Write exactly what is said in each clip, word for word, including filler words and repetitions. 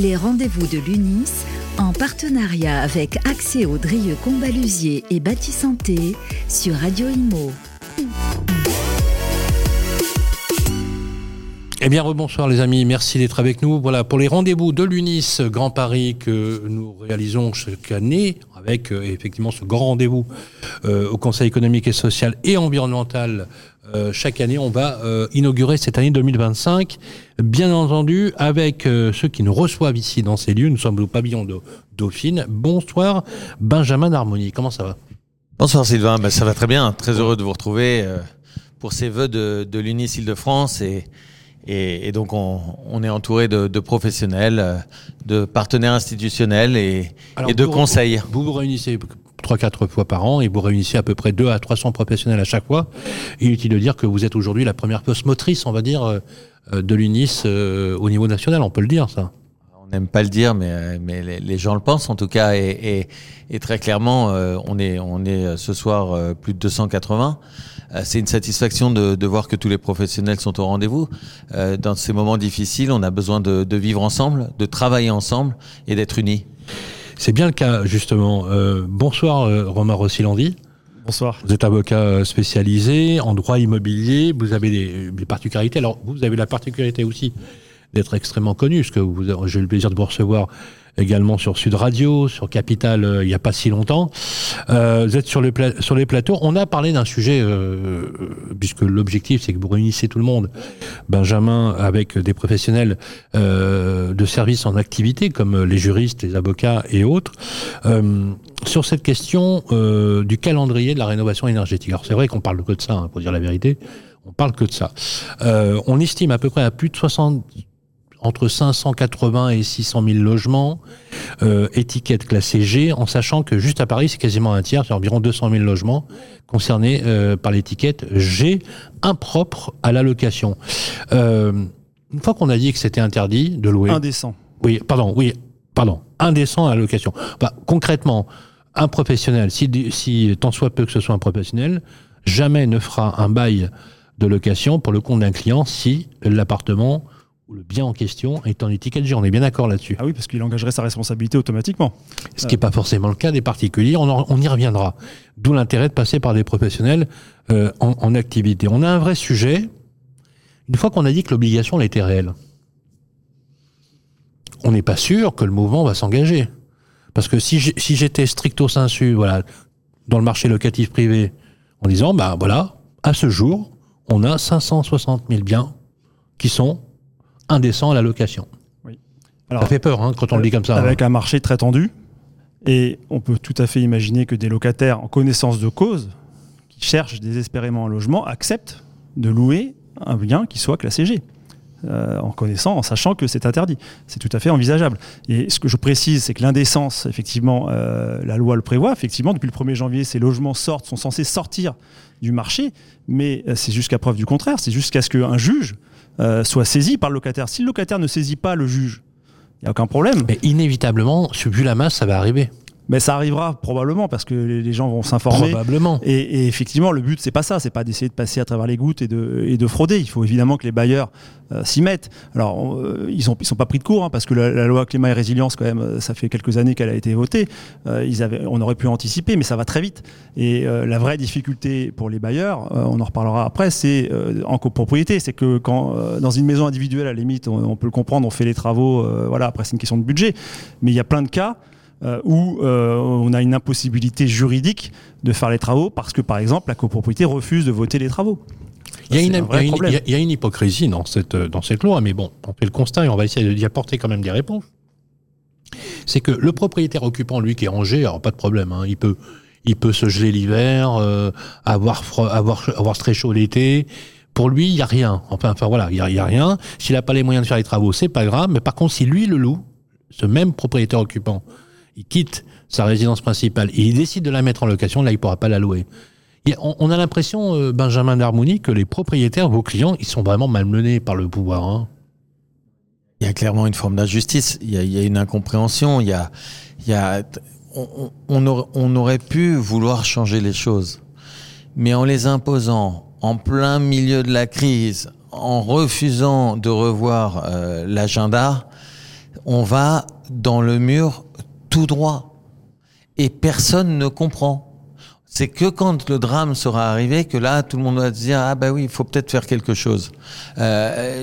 Les rendez-vous de l'U N I S, en partenariat avec Axéo Drieux-Combalusier et Bâti Santé sur Radio Imo. Eh bien, rebonsoir les amis, merci d'être avec nous. Voilà, pour les rendez-vous de l'U N I S Grand Paris que nous réalisons chaque année, avec euh, effectivement ce grand rendez-vous euh, au Conseil économique et social et environnemental. Euh, chaque année, on va euh, inaugurer cette année deux mille vingt-cinq, bien entendu, avec euh, ceux qui nous reçoivent ici dans ces lieux. Nous sommes au pavillon de Dauphine. Bonsoir, Benjamin Darmoni, comment ça va ? Bonsoir Sylvain, ben, ça va très bien, très heureux de vous retrouver euh, pour ces vœux de, de l'U N I S Île-de-France et Et, et donc, on, on est entouré de, de professionnels, de partenaires institutionnels et, Alors, et de vous, conseils. Vous vous réunissez trois quatre fois par an et vous réunissez à peu près deux à trois cents professionnels à chaque fois. Inutile de dire que vous êtes aujourd'hui la première poste motrice, on va dire, de l'U N I S au niveau national. On peut le dire, ça. On n'aime pas le dire, mais, mais les, les gens le pensent en tout cas. Et, et, et très clairement, on est, on est ce soir plus de deux cent quatre-vingts. C'est une satisfaction de, de voir que tous les professionnels sont au rendez-vous. Euh, dans ces moments difficiles, on a besoin de, de vivre ensemble, de travailler ensemble et d'être unis. C'est bien le cas, justement. Euh, bonsoir, euh, Romain Rossilandi. Bonsoir. Vous êtes avocat spécialisé en droit immobilier. Vous avez des, des particularités. Alors, vous avez la particularité aussi d'être extrêmement connu, parce que vous, j'ai eu le plaisir de vous recevoir également sur Sud Radio, sur Capital, euh, il n'y a pas si longtemps. Euh, vous êtes sur, le pla- sur les plateaux. On a parlé d'un sujet, euh, puisque l'objectif, c'est que vous réunissez tout le monde, Benjamin, avec des professionnels euh, de services en activité, comme les juristes, les avocats et autres, euh, sur cette question euh, du calendrier de la rénovation énergétique. Alors, c'est vrai qu'on parle que de ça, hein, pour dire la vérité. On parle que de ça. Euh, on estime à peu près à plus de soixante... entre cinq cent quatre-vingts et six cent mille logements, euh, étiquette classée G, en sachant que juste à Paris, c'est quasiment un tiers, c'est environ deux cent mille logements concernés euh, par l'étiquette G, impropre à la location. Euh, une fois qu'on a dit que c'était interdit de louer... Indécent. Oui, pardon, oui, pardon, indécent à la location. Bah, concrètement, un professionnel, si, si tant soit peu que ce soit un professionnel, jamais ne fera un bail de location pour le compte d'un client si l'appartement... le bien en question est en étiquette G. On est bien d'accord là-dessus. Ah oui, parce qu'il engagerait sa responsabilité automatiquement. Ce qui n'est pas forcément le cas des particuliers. On, en, on y reviendra. D'où l'intérêt de passer par des professionnels euh, en, en activité. On a un vrai sujet. Une fois qu'on a dit que l'obligation elle était réelle, on n'est pas sûr que le mouvement va s'engager. Parce que si, j'ai, si j'étais stricto sensu, voilà, dans le marché locatif privé, en disant, bah voilà, à ce jour, on a cinq cent soixante mille biens qui sont indécent à la location. Oui. Alors, ça fait peur hein, quand on le dit comme ça. Avec hein. un marché très tendu, et on peut tout à fait imaginer que des locataires en connaissance de cause, qui cherchent désespérément un logement, acceptent de louer un bien qui soit classé G, euh, en connaissant, en sachant que c'est interdit. C'est tout à fait envisageable. Et ce que je précise, c'est que l'indécence, effectivement, euh, la loi le prévoit. Effectivement, depuis le premier janvier, ces logements sortent, sont censés sortir du marché, mais euh, c'est jusqu'à preuve du contraire. C'est jusqu'à ce qu'un juge Euh, soit saisi par le locataire. Si le locataire ne saisit pas le juge, il n'y a aucun problème. Mais inévitablement, vu la masse, ça va arriver. Mais ça arrivera probablement parce que les gens vont s'informer. Probablement. Et, et effectivement, le but, c'est pas ça. C'est pas d'essayer de passer à travers les gouttes et de, et de frauder. Il faut évidemment que les bailleurs euh, s'y mettent. Alors, euh, ils sont, ils sont pas pris de court hein, parce que la, la loi climat et résilience, quand même, ça fait quelques années qu'elle a été votée. Euh, ils avaient, on aurait pu anticiper, mais ça va très vite. Et euh, la vraie difficulté pour les bailleurs, euh, on en reparlera après, c'est euh, en copropriété. C'est que quand euh, dans une maison individuelle, à la limite, on, on peut le comprendre, on fait les travaux. Euh, voilà, après, c'est une question de budget. Mais il y a plein de cas. Euh, où euh, on a une impossibilité juridique de faire les travaux parce que, par exemple, la copropriété refuse de voter les travaux. Il y, a une, il, y une, il y a une hypocrisie dans cette, dans cette loi, mais bon, on fait le constat et on va essayer d'y apporter quand même des réponses. C'est que le propriétaire occupant, lui, qui est rangé, alors pas de problème, hein, il peut, il peut se geler l'hiver, euh, avoir, froid, avoir, avoir très chaud l'été. Pour lui, il n'y a rien. Enfin, enfin voilà, il n'y a, il y a rien. S'il n'a pas les moyens de faire les travaux, c'est pas grave. Mais par contre, si lui le loue, ce même propriétaire occupant, il quitte sa résidence principale et il décide de la mettre en location, là, il ne pourra pas la louer. Et on, on a l'impression, euh, Benjamin Darmoni, que les propriétaires, vos clients, ils sont vraiment malmenés par le pouvoir. Hein. Il y a clairement une forme d'injustice. Il y a, il y a une incompréhension. Il y a, il y a, on, on, aurait, on aurait pu vouloir changer les choses. Mais en les imposant en plein milieu de la crise, en refusant de revoir euh, l'agenda, on va dans le mur tout droit. Et personne ne comprend. C'est que quand le drame sera arrivé que là, tout le monde va se dire « Ah ben oui, il faut peut-être faire quelque chose euh, ».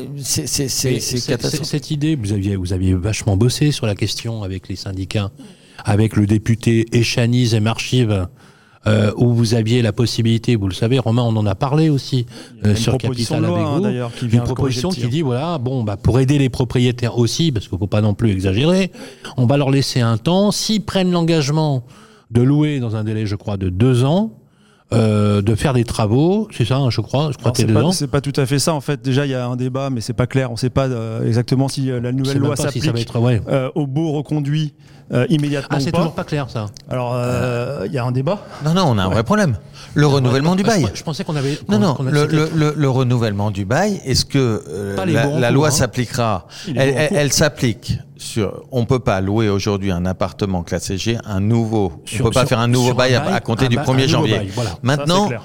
C'est, c'est, c'est, c'est catastrophique. Cette idée, vous aviez, vous aviez vachement bossé sur la question avec les syndicats, avec le député Échanise et Marchive, euh, où vous aviez la possibilité, vous le savez, Romain, on en a parlé aussi euh, sur Capital avec vous, hein, qui vient une proposition qui dit voilà, bon, bah pour aider les propriétaires aussi, parce qu'il faut pas non plus exagérer, on va leur laisser un temps, s'ils prennent l'engagement de louer dans un délai, je crois, de deux ans, euh, de faire des travaux, c'est ça, hein, je crois, je crois Alors, que c'est c'est deux pas, ans. c'est pas tout à fait ça, en fait. Déjà, il y a un débat, mais c'est pas clair. On sait pas euh, exactement si euh, la nouvelle loi s'applique si ça va être, ouais. euh, aux baux reconduits euh, immédiatement Ah, c'est ou pas. toujours pas clair, ça. Alors, il euh, y a un débat. Non, non, on a un ouais. vrai problème. Le ouais, renouvellement ouais, du bail. Je, je pensais qu'on avait... Non, qu'on, non, qu'on a le, le, le, le renouvellement du bail, est-ce que euh, la, la loi hein. s'appliquera elle, elle, elle s'applique sur... On ne peut pas louer aujourd'hui un appartement classé G, un nouveau... Sur, on ne peut pas sur, faire un nouveau bail, bail à compter du ba- premier janvier. Bail, voilà. Maintenant, ça,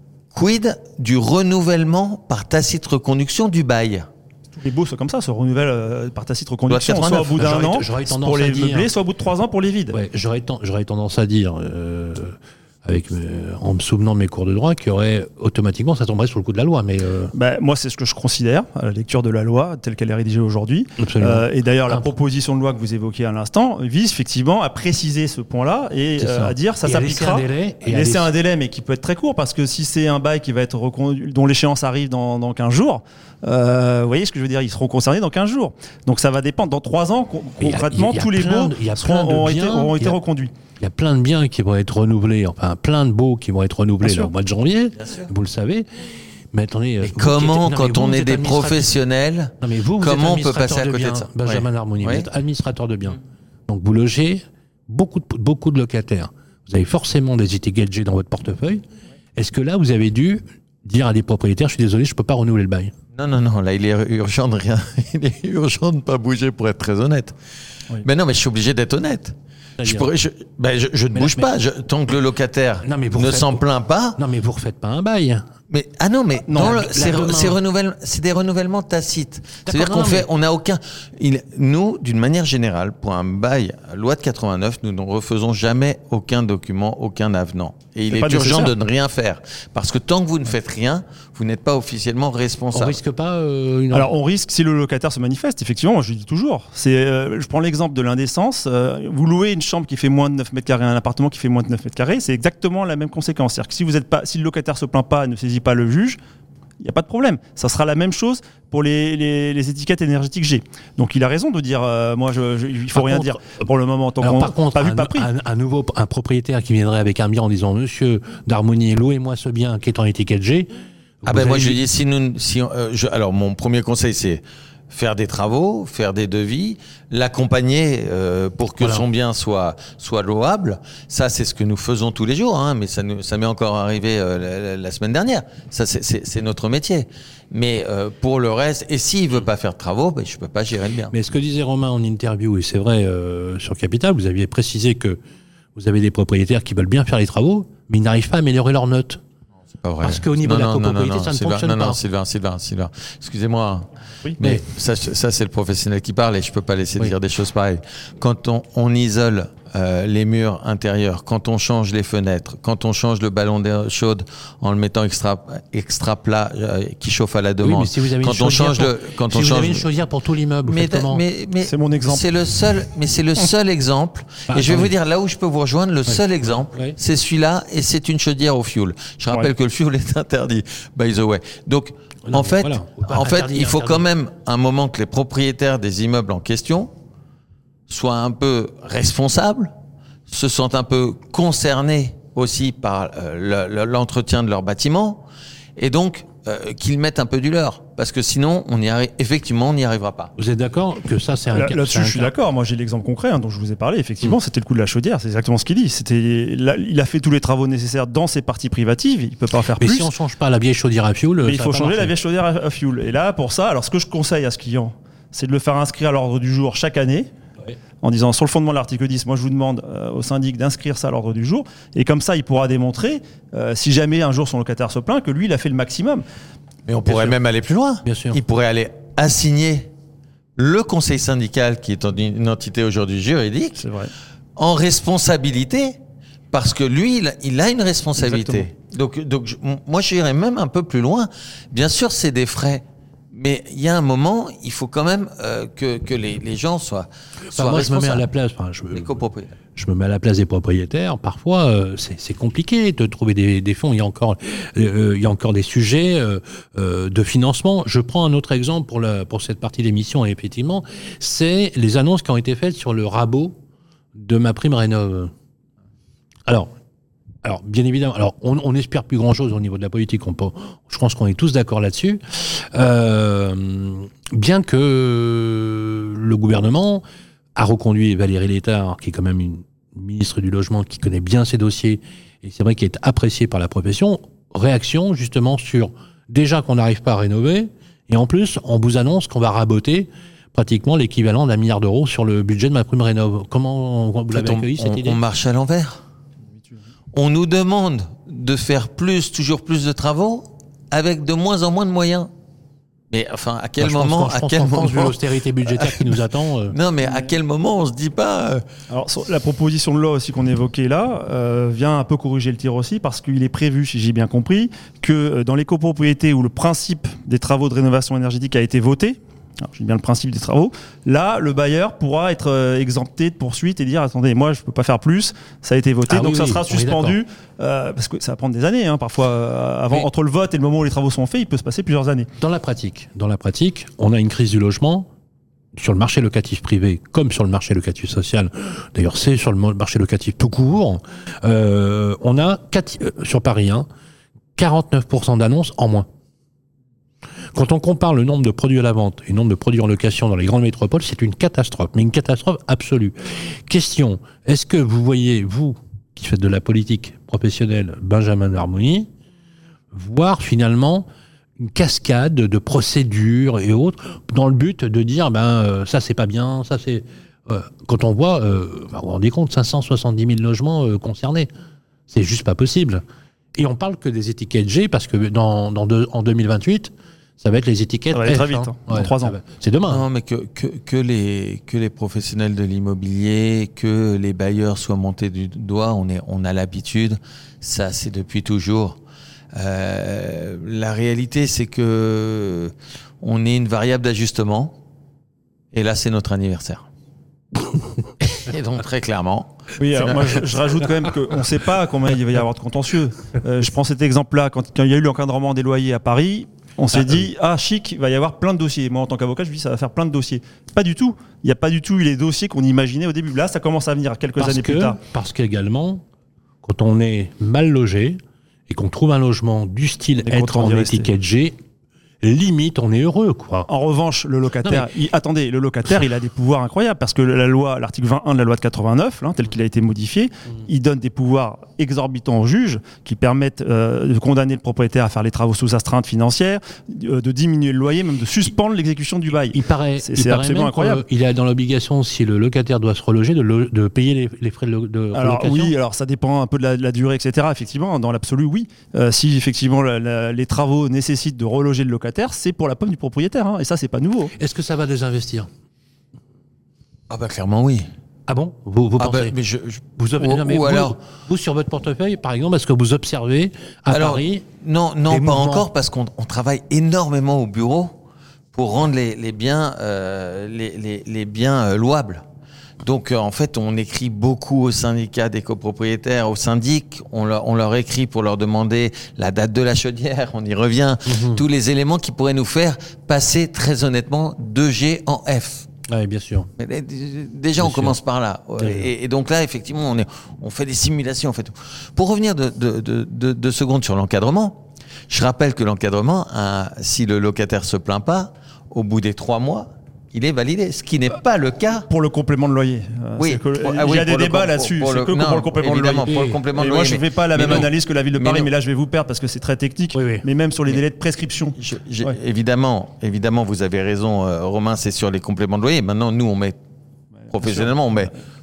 quid du renouvellement par tacite reconduction du bail ? Tous les baux sont comme ça, se renouvellent euh, par tacite reconduction, soit au bout d'un an pour les meublés, soit au bout de trois ans pour les vides. Ouais, j'aurais, ten- j'aurais tendance à dire, euh, avec, euh, en me souvenant de mes cours de droit, qu'il y aurait automatiquement, ça tomberait sous le coup de la loi. Mais euh... bah, moi, c'est ce que je considère, à la lecture de la loi telle qu'elle est rédigée aujourd'hui. Euh, et d'ailleurs, la ah, proposition de loi que vous évoquiez à l'instant vise effectivement à préciser ce point-là et euh, à dire ça et s'appliquera. À laisser un délai, et laisser un délai, mais qui peut être très court, parce que si c'est un bail qui va être reconduit, dont l'échéance arrive dans, dans quinze jours, Euh, vous voyez ce que je veux dire, ils seront concernés dans quinze jours. Donc ça va dépendre. Dans trois ans, con- concrètement, tous les baux auront été, auront été reconduits. Il y a plein de biens qui vont être renouvelés, enfin plein de baux qui vont être renouvelés là, au mois de janvier, vous le savez. Mais attendez, mais comment, êtes, non, quand mais on est des professionnels, non, mais vous, vous comment on peut passer à côté biens, de ça Benjamin Darmouni, oui. Vous êtes administrateur de biens. Donc vous logez beaucoup de, beaucoup de locataires. Vous avez forcément des étiquettes G dans votre portefeuille. Est-ce que là, vous avez dû dire à des propriétaires, je suis désolé, je ne peux pas renouveler le bail? Non, non, non, là, il est urgent de rien. Il est urgent de ne pas bouger pour être très honnête. Oui. Mais non, mais je suis obligé d'être honnête. Je, pourrais, je, ben je, je ne mais bouge mais, pas. Je, tant que le locataire non, ne refaites, s'en plaint pas. Non, mais vous ne refaites pas un bail. Mais, ah non, mais non, le, c'est, c'est, renouvelle, c'est des renouvellements tacites. D'accord, c'est-à-dire non, qu'on fait, on n'a aucun. Il, nous, d'une manière générale, pour un bail, loi de quatre-vingt-neuf, nous ne refaisons jamais aucun document, aucun avenant. Et il c'est est urgent de ne rien faire. Parce que tant que vous ne faites rien, vous n'êtes pas officiellement responsable. On risque pas euh, une... Alors, on risque si le locataire se manifeste, effectivement, moi je dis toujours. C'est, euh, je prends l'exemple de l'indécence. Euh, vous louez une chambre qui fait moins de neuf mètres carrés, un appartement qui fait moins de neuf mètres carrés, c'est exactement la même conséquence. C'est-à-dire que si, vous êtes pas, si le locataire se plaint pas, ne saisit pas le juge, il n'y a pas de problème. Ça sera la même chose pour les, les, les étiquettes énergétiques G. Donc il a raison de dire, euh, moi, je, je, il ne faut par rien contre, dire pour le moment. Tant alors, qu'on, par contre, pas un, vu, pas pris. Un, un nouveau un propriétaire qui viendrait avec un bien en disant, Monsieur Darmouni, louez-moi ce bien qui est en étiquette G. Ah ben moi je dis, si nous, si euh, je, alors mon premier conseil c'est faire des travaux, faire des devis, l'accompagner euh, pour que voilà. son bien soit soit louable. Ça, c'est ce que nous faisons tous les jours, hein, mais ça, nous, ça m'est encore arrivé euh, la, la semaine dernière. Ça, c'est, c'est, c'est notre métier. Mais euh, pour le reste, et s'il veut pas faire de travaux, ben, je peux pas gérer le bien. Mais ce que disait Romain en interview, et c'est vrai, euh, sur Capital, vous aviez précisé que vous avez des propriétaires qui veulent bien faire les travaux, mais ils n'arrivent pas à améliorer leurs notes. C'est pas vrai. Parce qu'au niveau non, de la non, copropriété, non, non, ça ne Sylvain, fonctionne non, pas. Non, Sylvain, Sylvain, Sylvain. Excusez-moi. Oui, mais mais ça, ça, c'est le professionnel qui parle et je peux pas laisser oui. dire des choses pareilles. Quand on, on isole euh, les murs intérieurs, quand on change les fenêtres, quand on change le ballon d'air chaude en le mettant extra, extra plat, euh, qui chauffe à la demande. Oui, mais si vous avez quand une on change pour, le, quand si on vous change avez une chaudière pour tout l'immeuble, mais, comment mais, mais c'est mon exemple. C'est le seul, mais c'est le seul exemple. Bah, et je vais attendez. vous dire là où je peux vous rejoindre. Le oui. seul exemple, oui. c'est celui-là, et c'est une chaudière au fioul. Je rappelle ouais. que le fioul est interdit, by the way. Donc, non, en fait, voilà. en fait, interdit, il faut interdit. quand même un moment que les propriétaires des immeubles en question soient un peu responsables, se sentent un peu concernés aussi par euh, le, l'entretien de leur bâtiment, et donc euh, qu'ils mettent un peu du leur, parce que sinon, on y arrive, effectivement, on n'y arrivera pas. Vous êtes d'accord que ça, c'est un là, cas Là-dessus, un je suis cas. d'accord. Moi, j'ai l'exemple concret hein, dont je vous ai parlé. Effectivement, mmh. c'était le coup de la chaudière. C'est exactement ce qu'il dit. C'était, là, il a fait tous les travaux nécessaires dans ses parties privatives. Il peut pas en faire Mais plus. Mais si on change pas la vieille chaudière à fioul, mais il faut changer la vieille chaudière à fioul. Et là, pour ça, alors ce que je conseille à ce client, c'est de le faire inscrire à l'ordre du jour chaque année. En disant, sur le fondement de l'article dix, moi je vous demande euh, au syndic d'inscrire ça à l'ordre du jour, et comme ça il pourra démontrer, euh, si jamais un jour son locataire se plaint, que lui il a fait le maximum. Mais on pourrait même aller plus loin. Bien sûr. Il pourrait aller assigner le conseil syndical, qui est une entité aujourd'hui juridique, C'est vrai. en responsabilité, parce que lui, il, il a une responsabilité. Exactement. Donc, donc je, moi, j'irais même un peu plus loin. Bien sûr, c'est des frais. Mais il y a un moment, il faut quand même euh, que, que les, les gens soient, soient Enfin, moi, je me mets à responsables. la place. Enfin, je, Les copropriétaires. je me mets à la place des propriétaires. Parfois, euh, c'est, c'est compliqué de trouver des, des fonds. Il y a encore, euh, il y a encore des sujets euh, euh, de financement. Je prends un autre exemple pour, la, pour cette partie d'émission. Et effectivement, c'est les annonces qui ont été faites sur le rabot de ma prime rénov. Alors, alors bien évidemment, alors on n'espère plus grand-chose au niveau de la politique. On peut, je pense qu'on est tous d'accord là-dessus. Euh, bien que le gouvernement a reconduit Valérie Létard, qui est quand même une ministre du Logement, qui connaît bien ces dossiers, et c'est vrai qu'elle est appréciée par la profession. Réaction justement sur déjà qu'on n'arrive pas à rénover, et en plus on vous annonce qu'on va raboter pratiquement l'équivalent d'un milliard d'euros sur le budget de ma prime rénov. Comment vous l'avez En fait, accueilli on, cette on, idée ? on marche à l'envers. On nous demande de faire plus, toujours plus de travaux, avec de moins en moins de moyens. Mais enfin, à quel Bah, je pense moment, qu'en- je à pense quel qu'en France, vu moment, l'austérité budgétaire qui nous attend. euh, non, mais à quel moment on se dit pas, euh, Alors, sur la proposition de loi aussi qu'on évoquait là euh, vient un peu corriger le tir aussi, parce qu'il est prévu, si j'ai bien compris, que euh, dans les copropriétés où le principe des travaux de rénovation énergétique a été voté, alors, je dis bien le principe des travaux, là, le bailleur pourra être euh, exempté de poursuite et dire, attendez, moi, je peux pas faire plus, ça a été voté, Ah donc oui, ça oui, sera on est suspendu, euh, parce que ça va prendre des années, hein, parfois, euh, avant, Oui. entre le vote et le moment où les travaux sont faits, il peut se passer plusieurs années. Dans la pratique, dans la pratique, on a une crise du logement sur le marché locatif privé comme sur le marché locatif social. D'ailleurs, c'est sur le marché locatif tout court. Euh, on a quatre, euh, sur Paris, hein, quarante-neuf pour cent d'annonces en moins. Quand on compare le nombre de produits à la vente et le nombre de produits en location dans les grandes métropoles, c'est une catastrophe, mais une catastrophe absolue. Question, est-ce que vous voyez, vous, qui faites de la politique professionnelle, Benjamin Harmonie, voir finalement une cascade de procédures et autres dans le but de dire ben euh, ça c'est pas bien, ça c'est euh, quand on voit euh, ben, vous vous rendez compte cinq cent soixante-dix mille logements euh, concernés, c'est juste pas possible. Et on parle que des étiquettes G parce que dans, dans deux, en deux mille vingt-huit ça va être les étiquettes Ça va aller F, très vite, hein. hein, dans trois ça ans. va- C'est demain. non, mais que, que, que, les, que les professionnels de l'immobilier, que les bailleurs soient montés du doigt, on, est, on a l'habitude, ça c'est depuis toujours. Euh, la réalité, c'est que on est une variable d'ajustement, et là c'est notre anniversaire. Et donc très clairement, Oui, alors moi je, je rajoute quand même qu'on ne sait pas combien il va y avoir de contentieux. Euh, je prends cet exemple-là, quand, quand il y a eu l'encadrement des loyers à Paris, on s'est dit, ah chic, il va y avoir plein de dossiers. Moi en tant qu'avocat, je me dis, ça va faire plein de dossiers. Pas du tout. Il n'y a pas du tout eu les dossiers qu'on imaginait au début. Là, ça commence à venir quelques Parce années que, plus tard. parce qu'également, quand on est mal logé et qu'on trouve un logement du style On est être content en d'y rester. étiquette G, limite on est heureux, quoi. En revanche, le locataire, Non, il- attendez, le locataire, il a des pouvoirs incroyables parce que la loi, l'article vingt et un de la loi de quatre-vingt-neuf, là, tel qu'il a été modifié, il donne des pouvoirs exorbitants aux juges qui permettent euh, de condamner le propriétaire à faire les travaux sous astreinte financière, euh, de diminuer le loyer, même de suspendre l'exécution du bail. Il paraît, C'est- il c'est paraît absolument même incroyable. qu'il est dans l'obligation, si le locataire doit se reloger, de, lo- de payer les, les frais de, lo- de Alors relocation. oui, alors ça dépend un peu de la, de la durée, et cetera. Effectivement, dans l'absolu, oui. Euh, si effectivement la- la- les travaux nécessitent de reloger le locataire, c'est pour la pomme du propriétaire, hein, et ça c'est pas nouveau. Est-ce que ça va désinvestir? ah bah clairement oui. Ah bon? Vous, vous Ah bah, pensez? mais je, je- Vous, ob- ou- non, mais ou vous- alors- vous, sur votre portefeuille, par exemple, est-ce que vous observez à Alors, Paris non, non, des pas mouvements. encore, parce qu'on on travaille énormément au bureau pour rendre les, les biens, euh, les, les, les biens euh, louables. Donc, euh, en fait, on écrit beaucoup aux syndicats des copropriétaires, aux syndics. On leur, on leur écrit pour leur demander la date de la chaudière, on y revient. Mhm. Tous les éléments qui pourraient nous faire passer, très honnêtement, de G en F. Oui, bien sûr. Mais d- d- Déjà, on Bien sûr. commence par là. Très bien. Et, et donc là, effectivement, on, est, on fait des simulations, on fait tout. Pour revenir de, de, de, de, de secondes sur l'encadrement, je rappelle que l'encadrement, hein, si le locataire se plaint pas, au bout des trois mois, il est validé. Ce qui n'est pas le cas. Pour le complément de loyer. Euh, Oui, c'est que- pour- il ah y oui, a des pour le débats com- là-dessus. pour C'est le- que non, pour le complément de évidemment, loyer. pour le complément Et de moi, loyer, je ne mais- fais pas la mais même non. analyse que la ville de Mais Paris, non. mais là, je vais vous perdre parce que c'est très technique. Oui, oui. Mais même sur les Mais- délais de prescription. Je- j'ai- Ouais. Évidemment, évidemment, vous avez raison, euh, Romain, c'est sur les compléments de loyer. Maintenant, nous, on met, professionnellement, on met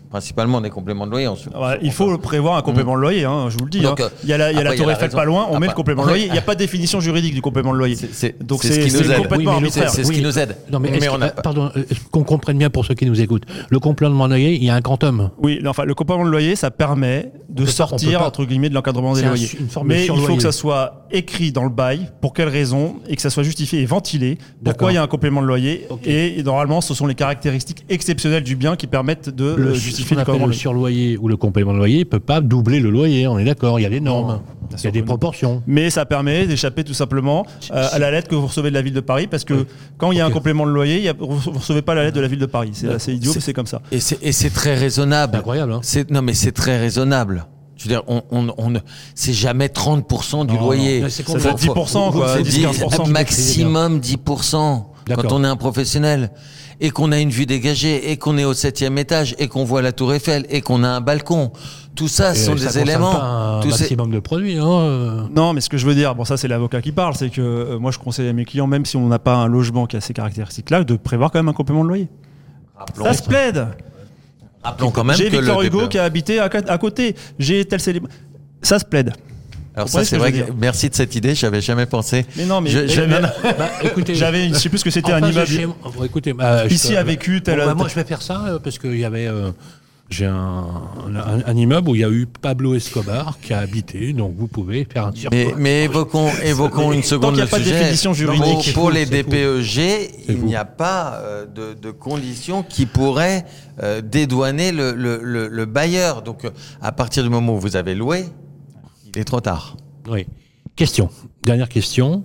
principalement des compléments de loyer. On se, ouais, il faut prévoir un complément de loyer, hein, je vous le dis. Donc, hein. Il y a la, il y a la Tour Eiffel pas loin, on ah, met le complément de loyer. Il n'y a pas de définition juridique du complément de loyer. C'est, c'est, Donc c'est, c'est, ce qui nous c'est aide. complètement oui, arbitraire. C'est, c'est ce oui. qui nous aide. Non, mais, mais on a... Pardon, qu'on comprenne bien pour ceux qui nous écoutent. Le complément de loyer, il y a un quantum. Oui, enfin, le complément de loyer, ça permet de pas, sortir, entre guillemets, de l'encadrement des loyers. Un, mais il faut que ça soit écrit dans le bail, pour quelle raison, et que ça soit justifié et ventilé. Pourquoi il y a un complément de loyer. Okay. Et, et normalement, ce sont les caractéristiques exceptionnelles du bien qui permettent de le, justifier le complément de loyer. Le surloyer ou le complément de loyer ne peut pas doubler le loyer, on est d'accord, il y a des normes. Non. Il y a des proportions. Mais ça permet d'échapper tout simplement euh, à la lettre que vous recevez de la ville de Paris, parce que oui. quand il y a okay. un complément de loyer, y a, vous ne recevez pas la lettre de la ville de Paris. C'est assez idiot, c'est, mais c'est comme ça. Et c'est, et c'est très raisonnable. C'est incroyable. Hein. C'est, non, mais c'est très raisonnable. Je veux dire, on, on, on, c'est jamais trente pour cent du non, loyer. Non, c'est ça dix pour cent, quoi. dix, quinze pour cent. Maximum dix pour cent. D'accord. Quand on est un professionnel et qu'on a une vue dégagée et qu'on est au septième étage et qu'on voit la Tour Eiffel et qu'on a un balcon. Tout ça, ce sont ça des éléments. Pas un tout maximum c'est... de produits. Hein. Non, mais ce que je veux dire, bon, ça c'est l'avocat qui parle, c'est que euh, moi je conseille à mes clients, même si on n'a pas un logement qui a ces caractéristiques-là, de prévoir quand même un complément de loyer. Rappelons ça se plaide. Rappelons quand même J'ai que Victor le Hugo dé... qui a habité à, à côté. J'ai tel célèbre. Ça se plaide. Alors ça c'est vrai que merci de cette idée, j'avais jamais pensé. Mais non mais je, j'avais, bah, écoutez, j'avais, je sais plus ce que c'était un immeuble. Chez... Bon, écoutez, bah, ici peux... a vécu tel. Bon, bah, moi je vais faire ça euh, parce qu'il y avait. Euh... J'ai un, un, un immeuble où il y a eu Pablo Escobar qui a habité, donc vous pouvez faire un tir. Mais, mais évoquons, évoquons une seconde le sujet. Tant qu'il n'y a pas de définition juridique. Pour, pour les D P E G, il n'y a pas euh, de, de conditions qui pourraient euh, dédouaner le, le, le, le bailleur. Donc, euh, à partir du moment où vous avez loué, il est trop tard. Oui. Question. Dernière question.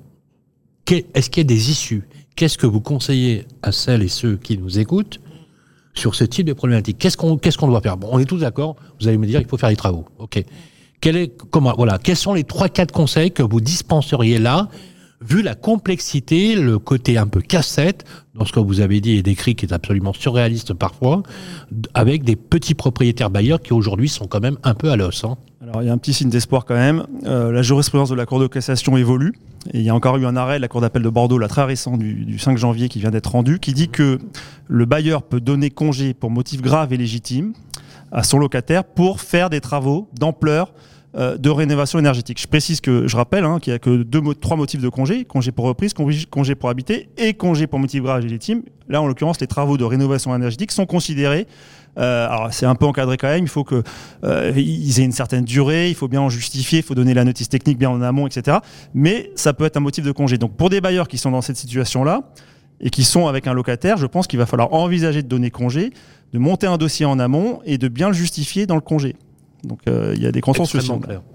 Est-ce qu'il y a des issues ? Qu'est-ce que vous conseillez à celles et ceux qui nous écoutent sur ce type de problématique? Qu'est-ce qu'on, qu'est-ce qu'on doit faire? Bon, on est tous d'accord. Vous allez me dire, il faut faire les travaux. Ok. Quel est, comment, voilà. Quels sont les trois, quatre conseils que vous dispenseriez là, vu la complexité, le côté un peu casse-tête dans ce que vous avez dit et décrit, qui est absolument surréaliste parfois, avec des petits propriétaires bailleurs qui aujourd'hui sont quand même un peu à l'os, hein. Alors il y a un petit signe d'espoir quand même. Euh, la jurisprudence de la Cour de cassation évolue. Et il y a encore eu un arrêt de la Cour d'appel de Bordeaux, là, très récent, du, du cinq janvier, qui vient d'être rendu, qui dit que le bailleur peut donner congé pour motif grave et légitime à son locataire pour faire des travaux d'ampleur euh, de rénovation énergétique. Je précise que, je rappelle, hein, qu'il n'y a que deux, trois motifs de congé, congé pour reprise, congé, congé pour habiter et congé pour motif grave et légitime. Là, en l'occurrence, les travaux de rénovation énergétique sont considérés. Euh, alors c'est un peu encadré quand même, il faut qu'ils euh, aient une certaine durée, il faut bien en justifier, il faut donner la notice technique bien en amont, et cetera. Mais ça peut être un motif de congé. Donc pour des bailleurs qui sont dans cette situation-là et qui sont avec un locataire, je pense qu'il va falloir envisager de donner congé, de monter un dossier en amont et de bien le justifier dans le congé. Donc euh, il y a des consensus.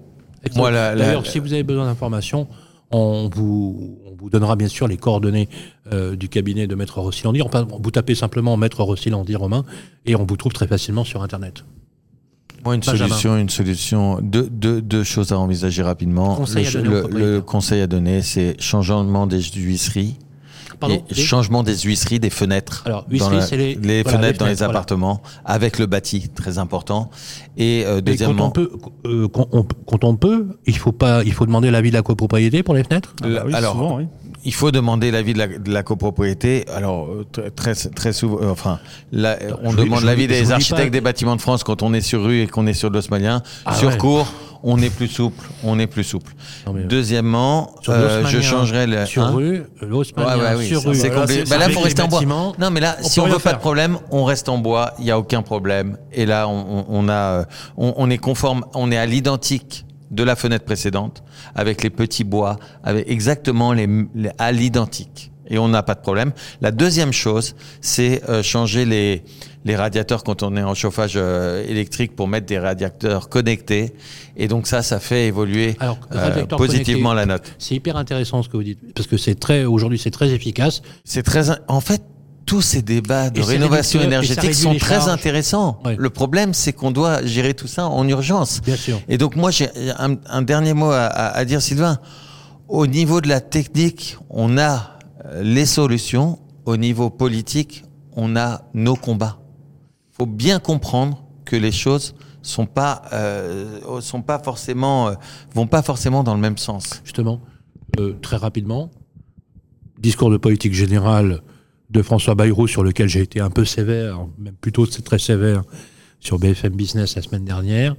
Moi, la, la, D'ailleurs, la... si vous avez besoin d'informations, On vous, on vous donnera bien sûr les coordonnées euh, du cabinet de Maître Rossi-Landy. Enfin, vous tapez simplement Maître Rossi-Landy Romain et on vous trouve très facilement sur Internet. Moi, une Benjamin. solution, une solution, deux, deux, deux choses à envisager rapidement. Conseil le, à donner le, le conseil à donner, c'est changement des huisseries. Pardon, et changement des huisseries, des fenêtres. Alors, huisseries, c'est les, les voilà, fenêtres les dans les voilà. appartements, avec le bâti, très important. Et euh, deuxièmement, quand on peut, euh, quand, on, quand on peut, il faut pas, il faut demander l'avis de la copropriété pour les fenêtres. Ah bah oui, alors, souvent, oui. il faut demander l'avis de la, de la copropriété. Alors très très, très souvent, euh, enfin, là, on je demande l'avis des architectes des bâtiments de France quand on est sur rue et qu'on est sur l'Haussmannien. Ah sur ouais. cours, on est plus souple, on est plus souple. Non, mais Deuxièmement, euh, je changerais le sur hein rue, l'Haussmannien ouais, ouais, oui, sur rue. C'est compli- bah là, faut rester en bois. Non, mais là, on si on veut faire. pas de problème, on reste en bois. Il y a aucun problème. Et là, on, on, on a, on, on est conforme, on est à l'identique de la fenêtre précédente, avec les petits bois, avec exactement les, les à l'identique. Et on n'a pas de problème. La deuxième chose, c'est euh, changer les, les radiateurs quand on est en chauffage euh, électrique pour mettre des radiateurs connectés. Et donc ça, ça fait évoluer Alors, euh, positivement connecté, la note. C'est hyper intéressant ce que vous dites, parce que c'est très, aujourd'hui, c'est très efficace. C'est très, en fait, tous ces débats de et rénovation énergétique sont très charges. intéressants. Oui. Le problème, c'est qu'on doit gérer tout ça en urgence. Bien sûr. Et donc moi, j'ai un, un dernier mot à, à, à dire, Sylvain. Au niveau de la technique, on a les solutions. Au niveau politique, on a nos combats. Il faut bien comprendre que les choses sont pas, euh, sont pas forcément, euh, vont pas forcément dans le même sens. Justement, euh, très rapidement, discours de politique générale de François Bayrou sur lequel j'ai été un peu sévère, même plutôt c'est très sévère, sur B F M Business la semaine dernière.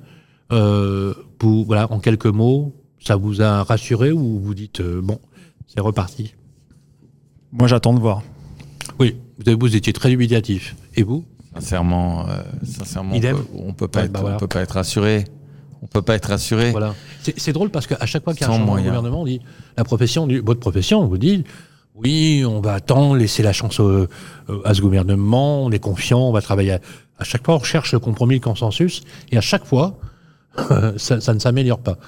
Euh, pour, voilà, en quelques mots, ça vous a rassuré ou vous dites euh, bon, c'est reparti? Moi, j'attends de voir. Oui, vous, vous étiez très dubitatif. Et vous? Sincèrement, euh, sincèrement, on peut, on peut pas ouais, être, bah voilà. on peut pas être rassuré. On peut pas être rassuré. Voilà. C'est, c'est drôle parce qu'à chaque fois qu'il y a un Sans changement de moyen. gouvernement, on dit la profession, du, votre profession, on vous dit oui, on va attendre, laisser la chance au, à ce gouvernement, on est confiant, on va travailler. À, à chaque fois, on cherche le compromis, le consensus, et à chaque fois, ça, ça ne s'améliore pas.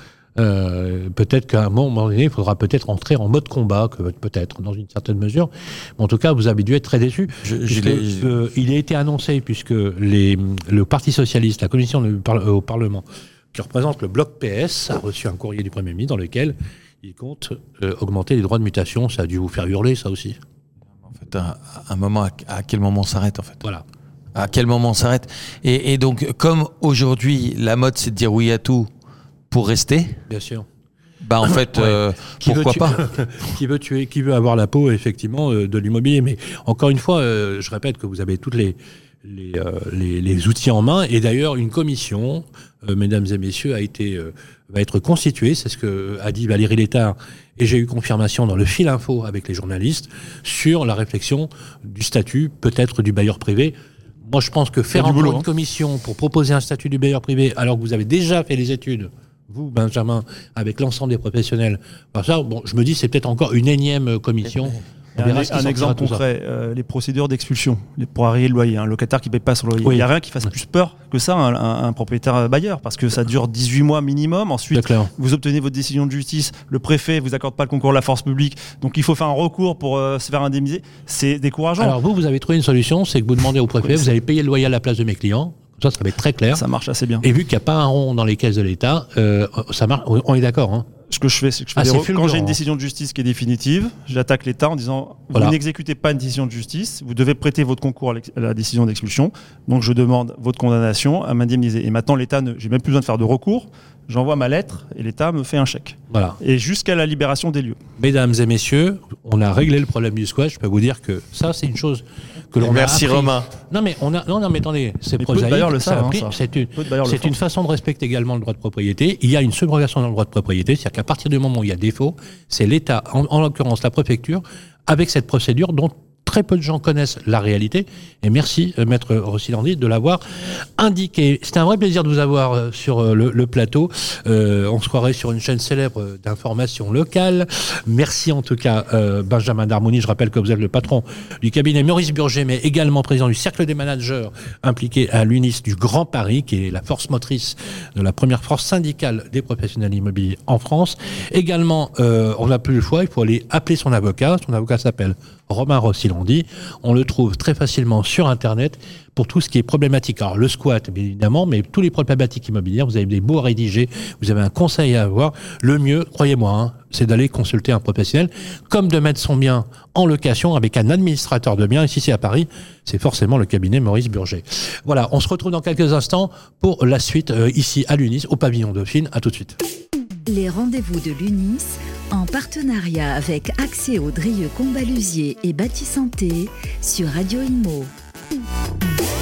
Euh, peut-être qu'à un moment donné, il faudra peut-être entrer en mode combat, que peut-être dans une certaine mesure. Mais en tout cas, vous avez dû être très déçus. Je, je l'ai, euh, il a été annoncé, puisque les, le Parti socialiste, la commission du, euh, au Parlement, qui représente le bloc P S, a reçu un courrier du Premier ministre dans lequel il compte euh, augmenter les droits de mutation. Ça a dû vous faire hurler, ça aussi. En fait, à un moment, à quel moment on s'arrête, en fait. Voilà. À quel moment on s'arrête. Et, et donc, comme aujourd'hui, la mode, c'est de dire oui à tout pour rester. Bien sûr. Bah en fait, ouais. euh, qui pourquoi veut pas Qui veut tuer, qui veut avoir la peau, effectivement, euh, de l'immobilier. Mais encore une fois, euh, je répète que vous avez toutes les les, euh, les, les outils en main. Et d'ailleurs, une commission, euh, mesdames et messieurs, a été euh, va être constituée. C'est ce que a dit Valérie Létard. Et j'ai eu confirmation dans le fil info avec les journalistes sur la réflexion du statut, peut-être du bailleur privé. Moi, je pense que faire encore boulot, une hein. commission pour proposer un statut du bailleur privé, alors que vous avez déjà fait les études, vous, Benjamin, avec l'ensemble des professionnels, alors ça, bon, je me dis, c'est peut-être encore une énième commission. On verra un, un exemple concret, euh, les procédures d'expulsion pour arriver le loyer, un locataire qui ne paye pas son loyer. Oui. Il n'y a rien qui fasse plus peur que ça, un, un, un propriétaire bailleur, parce que ça dure dix-huit mois minimum. Ensuite, vous obtenez votre décision de justice, le préfet ne vous accorde pas le concours de la force publique, donc il faut faire un recours pour euh, se faire indemniser. C'est décourageant. Alors vous, vous avez trouvé une solution, c'est que vous demandez au préfet, oui, vous allez payer le loyer à la place de mes clients. Ça, ça va être très clair. Ça marche assez bien. Et vu qu'il n'y a pas un rond dans les caisses de l'État, euh, ça marche. On est d'accord, hein. Ce que je fais, c'est que je fais ah, des re- quand j'ai une décision de justice qui est définitive, j'attaque l'État en disant voilà. Vous n'exécutez pas une décision de justice, vous devez prêter votre concours à, à la décision d'expulsion, donc je demande votre condamnation à m'indemniser. Et maintenant, l'État, ne, j'ai même plus besoin de faire de recours, j'envoie ma lettre et l'État me fait un chèque. Voilà. Et jusqu'à la libération des lieux. Mesdames et messieurs, on a réglé le problème du squat. Je peux vous dire que ça, c'est une chose que l'on Merci a appris. Romain. Non mais on a non non mais attendez, c'est mais prosaïque. Le ça savent, a pris, hein, ça. c'est une c'est une façon de respecter également le droit de propriété. Il y a une subrogation dans le droit de propriété, c'est-à-dire qu'à partir du moment où il y a défaut, c'est l'État, en, en l'occurrence la préfecture, avec cette procédure dont très peu de gens connaissent la réalité. Et merci, euh, Maître Rossilandi, de l'avoir indiqué. C'était un vrai plaisir de vous avoir euh, sur euh, le, le plateau. Euh, on se croirait sur une chaîne célèbre d'information locale. Merci en tout cas, euh, Benjamin Darmouni. Je rappelle que vous êtes le patron du cabinet Maurice Burger, mais également président du Cercle des managers impliqué à l'U N I S du Grand Paris, qui est la force motrice de la première force syndicale des professionnels immobiliers en France. Également, euh, on n'a plus le choix, il faut aller appeler son avocat. Son avocat s'appelle Romain Rossilandi. On le trouve très facilement sur Internet pour tout ce qui est problématique. Alors, le squat, bien évidemment, mais tous les problématiques immobilières, vous avez des mots à rédiger, vous avez un conseil à avoir. Le mieux, croyez-moi, hein, c'est d'aller consulter un professionnel, comme de mettre son bien en location avec un administrateur de biens. Ici, c'est à Paris, c'est forcément le cabinet Maurice Burger. Voilà, on se retrouve dans quelques instants pour la suite, euh, ici à l'U N I S, au pavillon Dauphine. À tout de suite. Les rendez-vous de l'U N I S, en partenariat avec Axéo Drieux Combalusier et Bâti Santé sur Radio Imo.